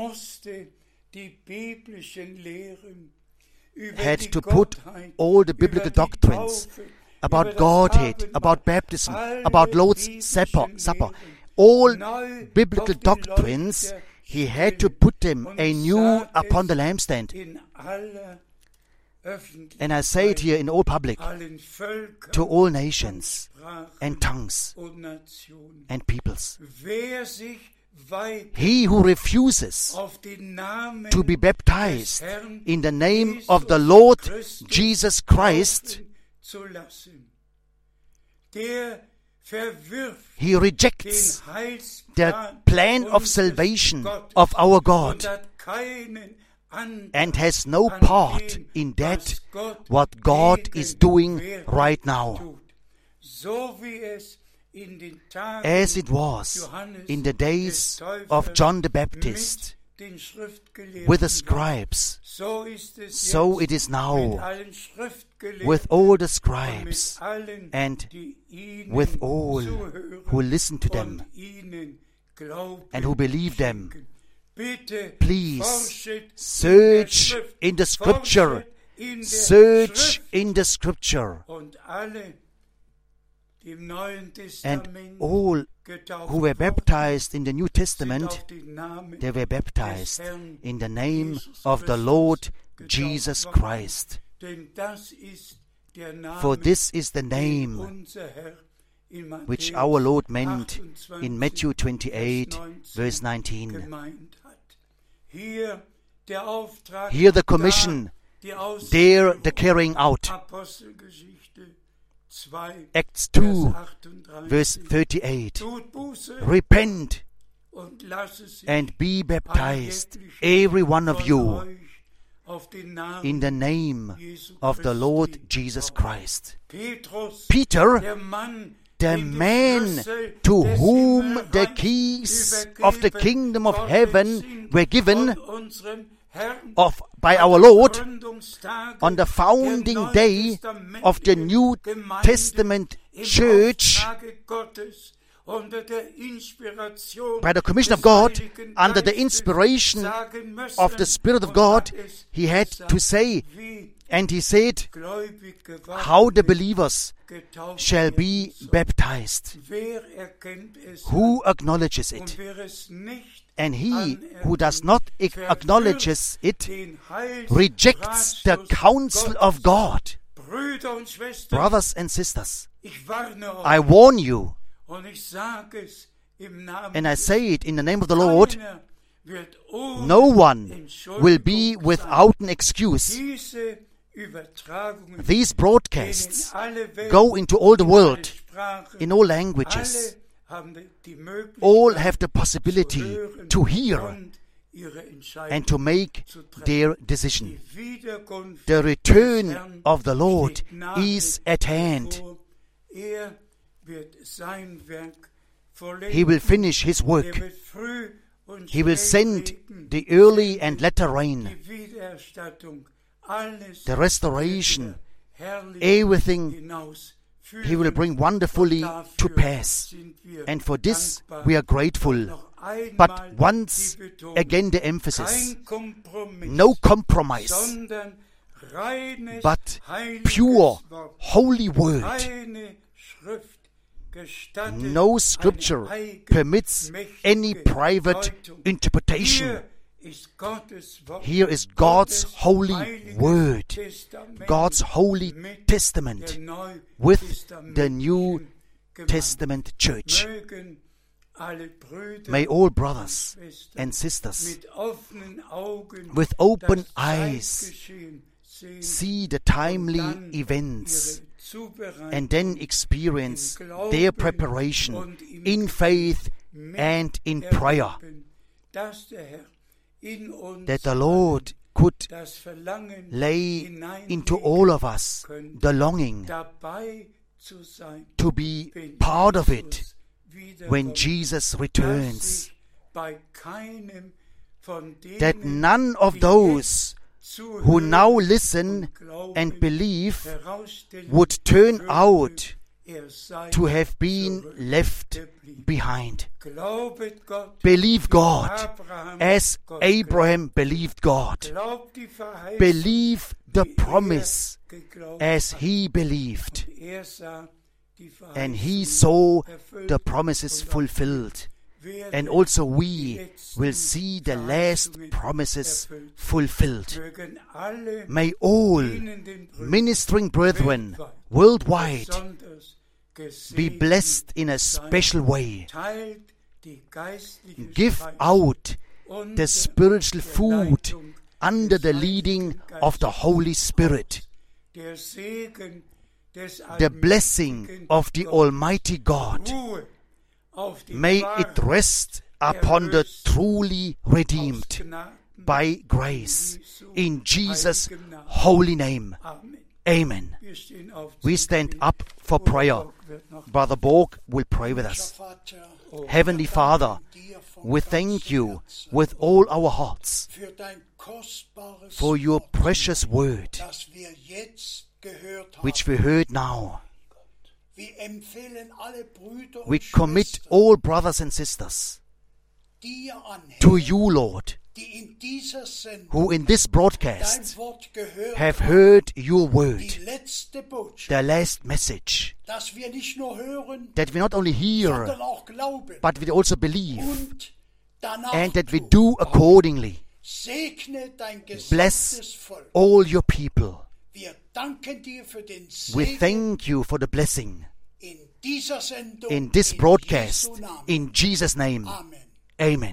had to put all the biblical doctrines about Godhead, about baptism, about Lord's Supper, supper, all biblical doctrines, he had to put them anew upon the lampstand. And I say it here in all public, to all nations and tongues and peoples. He who refuses to be baptized in the name of the Lord Jesus Christ, he rejects the plan of salvation of our God and has no part in that what God is doing right now. As it was in the days of John the Baptist with the scribes, so it is now with all the scribes and with all who listen to them and who believe them. Please search in the Scripture, search in the Scripture. And all who were baptized in the New Testament, they were baptized in the name of the Lord Jesus Christ. For this is the name which our Lord meant in Matthew twenty-eight, verse nineteen. Here the commission, there the carrying out. Acts two, verse thirty-eight. Repent and be baptized, every one of you, in the name of the Lord Jesus Christ. Peter, the man to whom the keys of the kingdom of heaven were given of by our Lord on the founding day of the New Testament church, by the commission of God, under the inspiration of the Spirit of God, he had to say, and he said, how the believers shall be baptized. Who acknowledges it? And he who does not acknowledges it rejects the counsel of God. Brothers and sisters, I warn you, and I say it in the name of the Lord, no one will be without an excuse. These broadcasts go into all the world, in all languages. All have the possibility to hear and to make their decision. The return of the Lord is at hand. He will finish his work He will send the early and latter rain, the restoration, everything He will bring wonderfully to pass. And for this we are grateful. But once again the emphasis, no compromise, but pure, holy word. No scripture permits any private interpretation. Here is God's holy word, God's holy testament with the New Testament church. May all brothers and sisters with open eyes see the timely events and then experience their preparation in faith and in prayer, that the Lord could lay into all of us the longing to be part of it when Jesus returns, that none of those who now listen and believe would turn out to have been left behind. Believe God as Abraham believed God. Believe the promise as he believed. And he saw the promises fulfilled. And also we will see the last promises fulfilled. May all ministering brethren worldwide be blessed in a special way. Give out the spiritual food under the leading of the Holy Spirit. The blessing of the Almighty God, may it rest upon the truly redeemed by grace. In Jesus' holy name. Amen. We stand up for prayer. Brother Borg will pray with us. Heavenly Father, we thank you with all our hearts for your precious word, which we heard now. We commit all brothers and sisters to you, Lord, who in this broadcast have heard your word, the last message, that we not only hear, but we also believe, and that we do accordingly. Bless all your people. We thank you for the blessing in this broadcast. In Jesus' name. Amen.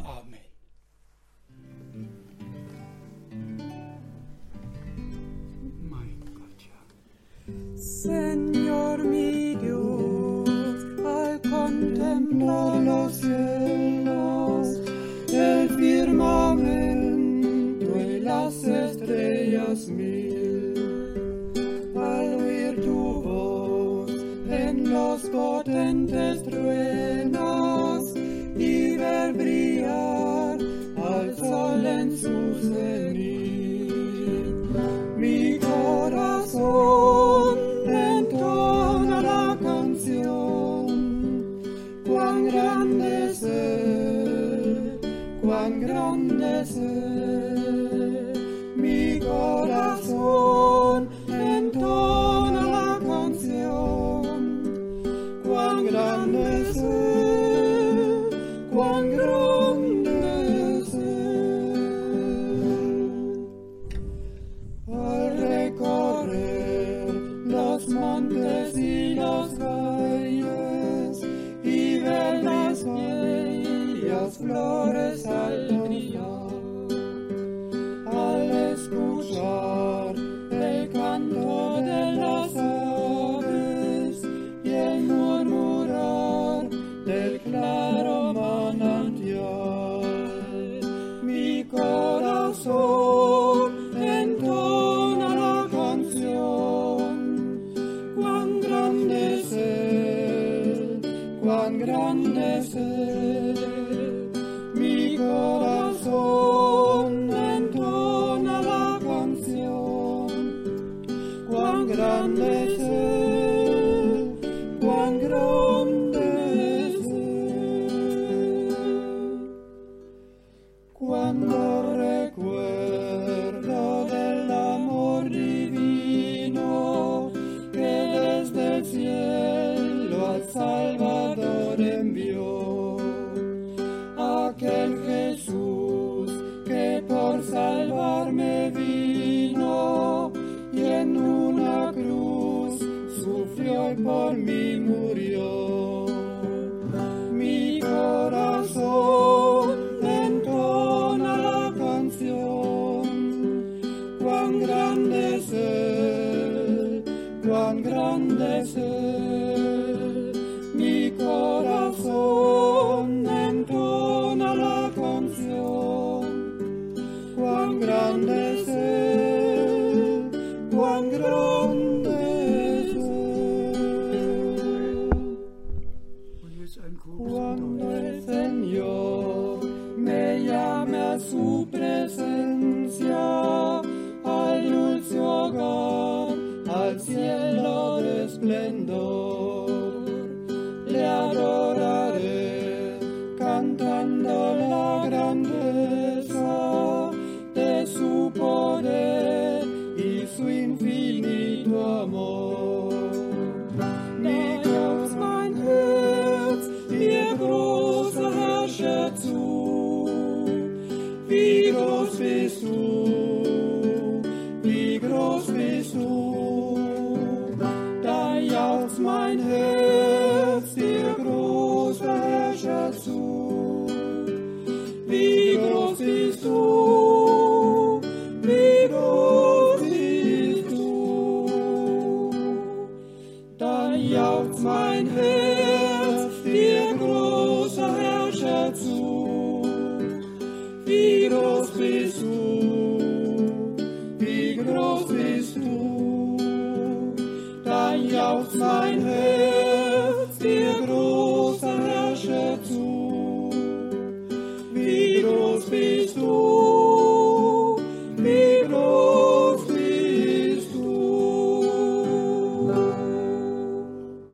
Señor mi Dios, al contemplar los cielos, el firmamento y las estrellas mil, al oír tu voz en los potentes truenos y ver brillar al sol en su cenit, mi corazón entona la canción. Cuán grande es Él, cuán grande es Él, mi corazón entona la canción. Cuán grande es Él, cuán grande es Él. Al recorrer los montes y los valles y ver las bellas flores al brillar, al escuchar el canto de las aves y el murmurar del claro manantial, mi corazón entona la canción. Cuán grande es Él, cuán grande es Él, mi corazón grande sei, quán grande sei. Cuando recuerdo del amor divino que desde el cielo al Salvador envió, aquel Jesús que por salvarme vino y en una cruz sufrió y por mí murió. Mi corazón entona la canción, cuán grande es Él, cuán grande es Él. Mi corazón entona la canción, cuán grande es Él, cuán grande es Él. Cuando el Señor me llame a su presencia, al dulce hogar, al cielo de esplendor, le adoraré cantando la grandeza de su poder y su infinito amor. Mir gaus mein Herz, dir großer Herrscher zu. Wie groß bist du, wie groß bist du. Da jauchzt mein Herz, dir großer Herrscher zu. Wie groß bist du, wie groß bist du. Da jauchzt mein Herz, dir großer Herrscher zu. Wie groß bist du, wie groß bist du. Da jauchzt mein Herz, dir großer